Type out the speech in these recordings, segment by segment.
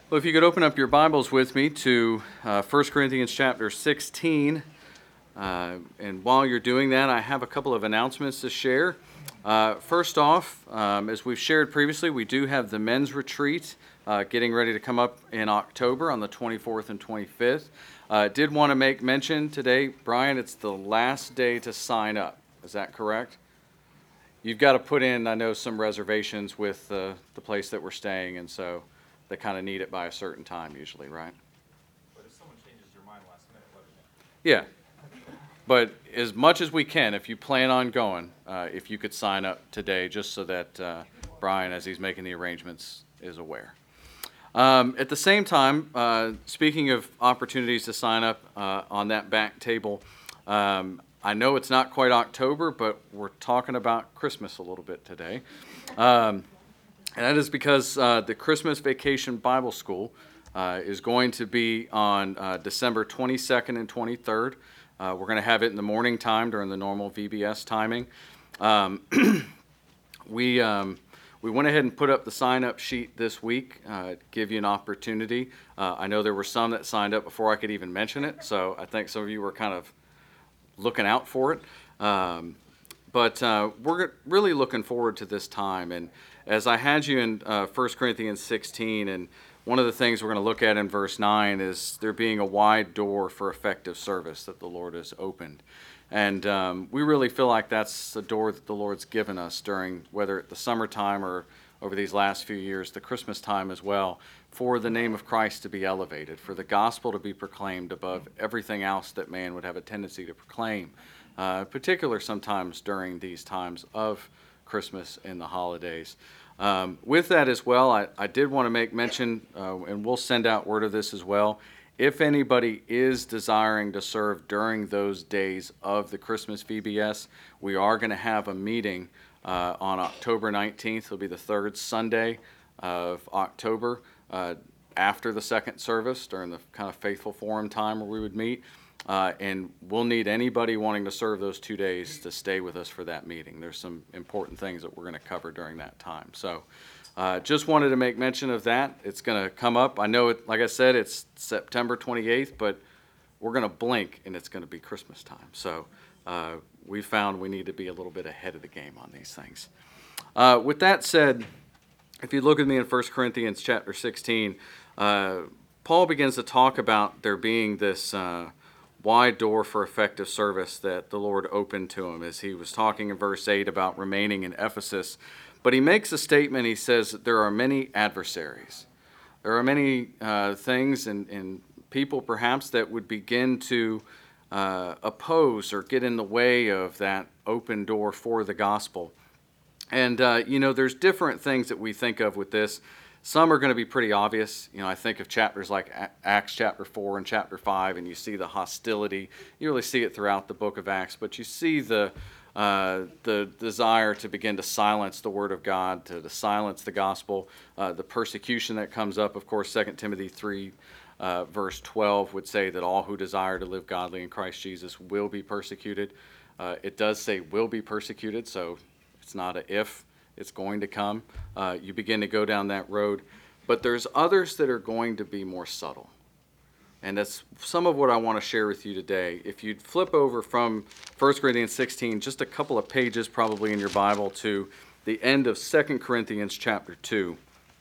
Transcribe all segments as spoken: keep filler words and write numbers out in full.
Well, if you could open up your Bibles with me to uh, First Corinthians chapter sixteen. Uh, and while you're doing that, I have a couple of announcements to share. Uh, first off, um, as we've shared previously, we do have the men's retreat uh, getting ready to come up in October on the twenty-fourth and twenty-fifth. Uh, did want to make mention today, Brian, it's the last day to sign up. Is that correct? You've got to put in, I know, some reservations with uh, the place that we're staying, and so they kind of need it by a certain time usually, right? But if someone changes their mind last minute, let me know. Yeah. But as much as we can, if you plan on going, uh, if you could sign up today, just so that uh, Brian, as he's making the arrangements, is aware. Um, at the same time, uh, speaking of opportunities to sign up uh, on that back table, um, I know it's not quite October, but we're talking about Christmas a little bit today. Um, and that is because uh, the Christmas Vacation Bible School uh, is going to be on uh, December twenty-second and twenty-third. Uh, we're going to have it in the morning time during the normal V B S timing. Um, we um, we went ahead and put up the sign-up sheet this week uh, to give you an opportunity. Uh, I know there were some that signed up before I could even mention it, so I think some of you were kind of looking out for it. Um, but uh, we're really looking forward to this time. And as I had you in uh, First Corinthians sixteen, and one of the things we're going to look at in verse nine is there being a wide door for effective service that the Lord has opened. And um, we really feel like that's the door that the Lord's given us during, whether at the summertime or over these last few years, the Christmas time as well, for the name of Christ to be elevated, for the gospel to be proclaimed above everything else that man would have a tendency to proclaim, uh, particularly sometimes during these times of Christmas and the holidays. Um, with that as well, I, I did want to make mention, uh, and we'll send out word of this as well, if anybody is desiring to serve during those days of the Christmas V B S, we are going to have a meeting uh, on October nineteenth. It'll be the third Sunday of October uh, after the second service during the kind of faithful forum time where we would meet. Uh, and we'll need anybody wanting to serve those two days to stay with us for that meeting. There's some important things that we're going to cover during that time. So uh, just wanted to make mention of that. It's going to come up. I know, it, like I said, it's September twenty-eighth, but we're going to blink and it's going to be Christmas time. So uh, we found we need to be a little bit ahead of the game on these things. Uh, with that said, if you look at me in First Corinthians chapter sixteen, uh, Paul begins to talk about there being this uh, wide door for effective service that the Lord opened to him, as he was talking in verse eight about remaining in Ephesus. But he makes a statement. He says that there are many adversaries. There are many uh, things and, and people perhaps that would begin to uh, oppose or get in the way of that open door for the gospel. And, uh, you know, there's different things that we think of with this. Some are going to be pretty obvious. You know, I think of chapters like Acts chapter four and chapter five, and you see the hostility. You really see it throughout the book of Acts, but you see the uh, the desire to begin to silence the word of God, to, to silence the gospel, uh, the persecution that comes up. Of course, Second Timothy three, uh, verse twelve would say that all who desire to live godly in Christ Jesus will be persecuted. Uh, it does say will be persecuted, so it's not a if. It's going to come. Uh, you begin to go down that road. But there's others that are going to be more subtle. And that's some of what I want to share with you today. If you'd flip over from First Corinthians sixteen, just a couple of pages probably in your Bible, to the end of Second Corinthians chapter two.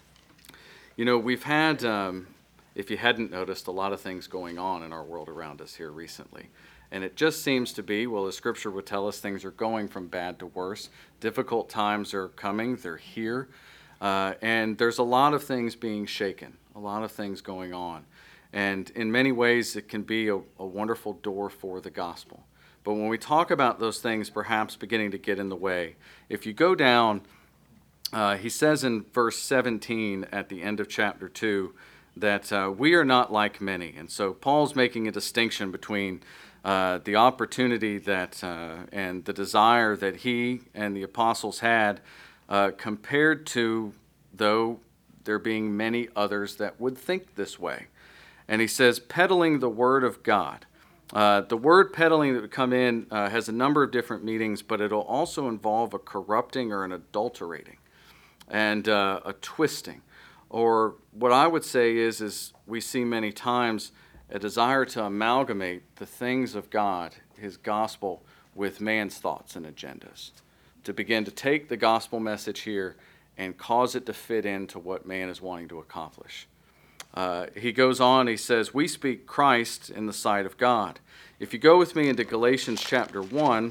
You know, we've had, um, if you hadn't noticed, a lot of things going on in our world around us here recently. And it just seems to be, well, the scripture would tell us things are going from bad to worse. Difficult times are coming. They're here. Uh, and there's a lot of things being shaken, a lot of things going on. And in many ways, it can be a, a wonderful door for the gospel. But when we talk about those things perhaps beginning to get in the way, if you go down, uh, he says in verse seventeen at the end of chapter two that uh, we are not like many. And so Paul's making a distinction between Uh, the opportunity that uh, and the desire that he and the apostles had uh, compared to, though there being many others that would think this way. And he says, peddling the word of God. Uh, the word peddling that would come in uh, has a number of different meanings, but it'll also involve a corrupting or an adulterating and uh, a twisting. Or what I would say is, is we see many times a desire to amalgamate the things of God, his gospel, with man's thoughts and agendas. To begin to take the gospel message here and cause it to fit into what man is wanting to accomplish. Uh, he goes on, he says, we speak Christ in the sight of God. If you go with me into Galatians chapter one,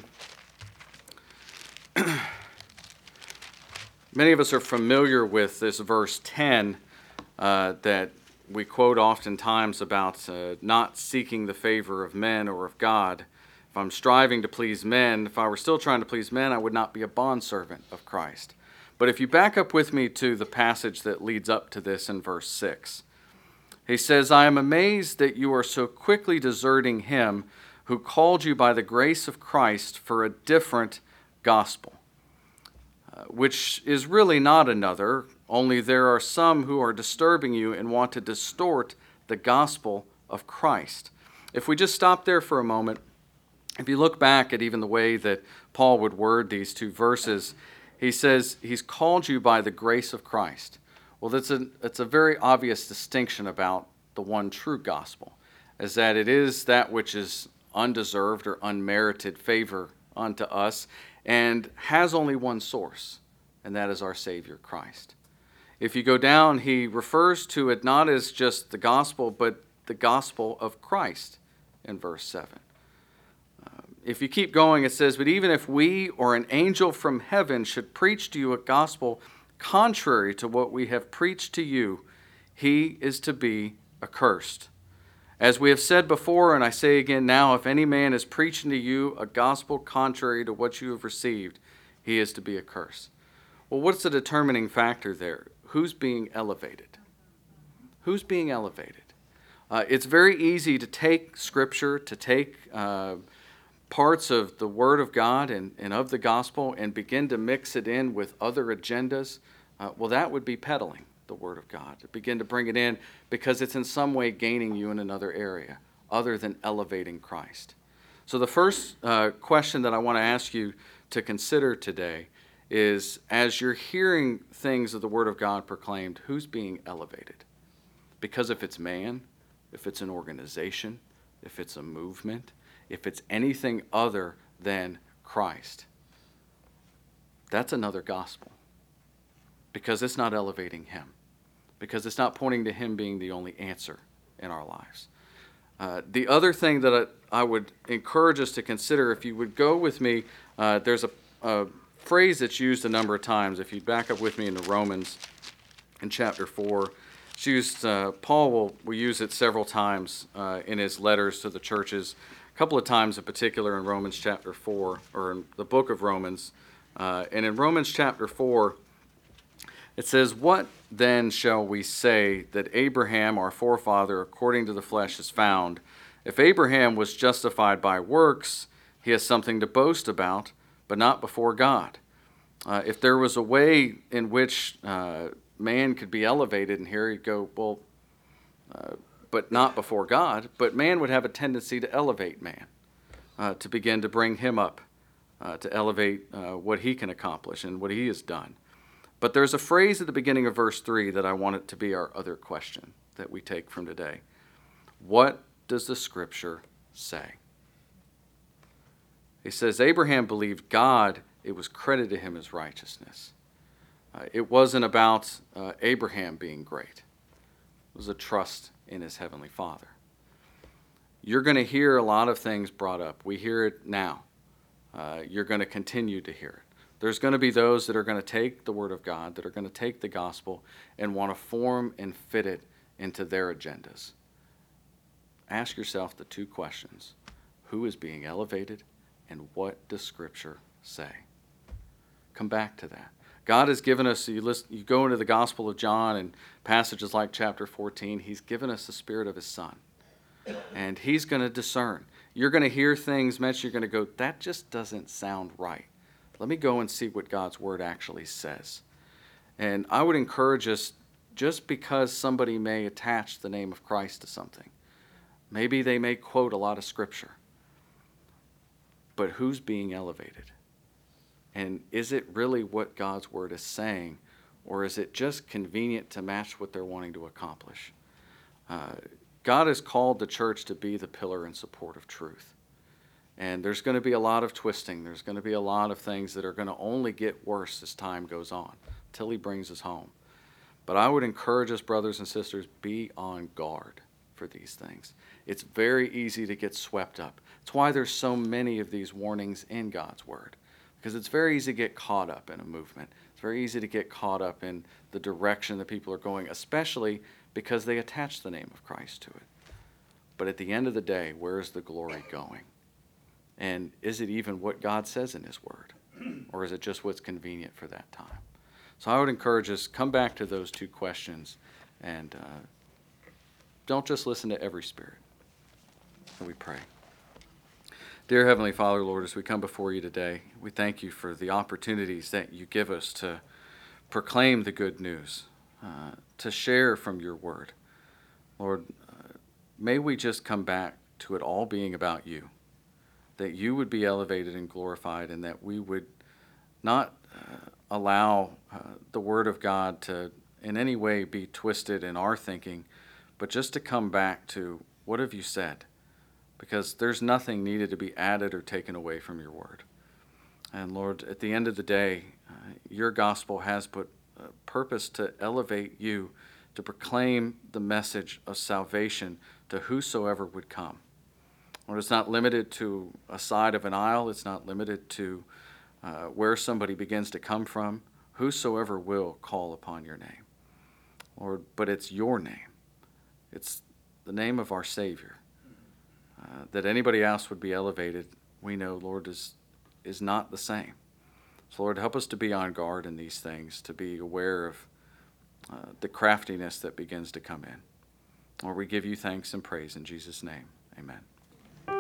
many of us are familiar with this verse ten uh, that we quote oftentimes about uh, not seeking the favor of men or of God. If I'm striving to please men, if I were still trying to please men, I would not be a bondservant of Christ. But if you back up with me to the passage that leads up to this in verse six, he says, I am amazed that you are so quickly deserting him who called you by the grace of Christ for a different gospel, uh, which is really not another, only there are some who are disturbing you and want to distort the gospel of Christ. If we just stop there for a moment, if you look back at even the way that Paul would word these two verses, he says, he's called you by the grace of Christ. Well, that's a, that's a very obvious distinction about the one true gospel, is that it is that which is undeserved or unmerited favor unto us and has only one source, and that is our Savior Christ. If you go down, he refers to it not as just the gospel, but the gospel of Christ in verse seven. If you keep going, it says, but even if we or an angel from heaven should preach to you a gospel contrary to what we have preached to you, he is to be accursed. As we have said before, and I say again now, if any man is preaching to you a gospel contrary to what you have received, he is to be accursed. Well, what's the determining factor there? Who's being elevated? Who's being elevated? Uh, it's very easy to take Scripture, to take uh, parts of the Word of God and, and of the gospel and begin to mix it in with other agendas. Uh, well, that would be peddling the Word of God. To begin to bring it in because it's in some way gaining you in another area other than elevating Christ. So the first uh, question that I want to ask you to consider today is, as you're hearing things of the Word of God proclaimed, who's being elevated? Because if it's man, if it's an organization, if it's a movement, if it's anything other than Christ, that's another gospel. Because it's not elevating him. Because it's not pointing to him being the only answer in our lives. Uh, the other thing that I, I would encourage us to consider, if you would go with me, uh, there's a, a phrase that's used a number of times. If you back up with me into Romans in chapter four, it's used, uh, Paul will, will use it several times uh, in his letters to the churches. A couple of times in particular in Romans chapter four, or in the book of Romans. Uh, and in Romans chapter four, it says, what then shall we say that Abraham, our forefather, according to the flesh, is found? If Abraham was justified by works, he has something to boast about, but not before God. Uh, if there was a way in which uh, man could be elevated, and here you go, well, uh, but not before God, but man would have a tendency to elevate man, uh, to begin to bring him up, uh, to elevate uh, what he can accomplish and what he has done. But there's a phrase at the beginning of verse three that I want it to be our other question that we take from today. What does the Scripture say? He says, Abraham believed God, it was credited to him as righteousness. Uh, it wasn't about uh, Abraham being great. It was a trust in his heavenly Father. You're going to hear a lot of things brought up. We hear it now. Uh, you're going to continue to hear it. There's going to be those that are going to take the Word of God, that are going to take the gospel and want to form and fit it into their agendas. Ask yourself the two questions. Who is being elevated, and what does Scripture say? Come back to that. God has given us, you, listen, you go into the Gospel of John and passages like chapter fourteen, he's given us the Spirit of his Son. And he's going to discern. You're going to hear things mentioned, you're going to go, that just doesn't sound right. Let me go and see what God's Word actually says. And I would encourage us, just because somebody may attach the name of Christ to something, maybe they may quote a lot of Scripture, but who's being elevated? And is it really what God's Word is saying, or is it just convenient to match what they're wanting to accomplish? Uh, God has called the church to be the pillar and support of truth. And there's going to be a lot of twisting. There's going to be a lot of things that are going to only get worse as time goes on, till he brings us home. But I would encourage us, brothers and sisters, be on guard for these things. It's very easy to get swept up. It's why there's so many of these warnings in God's Word, because it's very easy to get caught up in a movement. It's very easy to get caught up in the direction that people are going, especially because they attach the name of Christ to it. But at the end of the day, where is the glory going? And is it even what God says in his word? Or is it just what's convenient for that time? So I would encourage us, come back to those two questions and uh, don't just listen to every spirit. And we pray. Dear Heavenly Father, Lord, as we come before you today, we thank you for the opportunities that you give us to proclaim the good news, uh, to share from your word. Lord, uh, may we just come back to it all being about you, that you would be elevated and glorified, and that we would not uh, allow uh, the word of God to in any way be twisted in our thinking, but just to come back to what have you said, because there's nothing needed to be added or taken away from your word. And Lord, at the end of the day, uh, your gospel has put a purpose to elevate you, to proclaim the message of salvation to whosoever would come. Lord, it's not limited to a side of an aisle. It's not limited to uh, where somebody begins to come from. Whosoever will call upon your name. Lord, but it's your name. It's the name of our Savior. Uh, that anybody else would be elevated, we know, Lord, is, is not the same. So, Lord, help us to be on guard in these things, to be aware of uh, the craftiness that begins to come in. Lord, we give you thanks and praise in Jesus' name. Amen.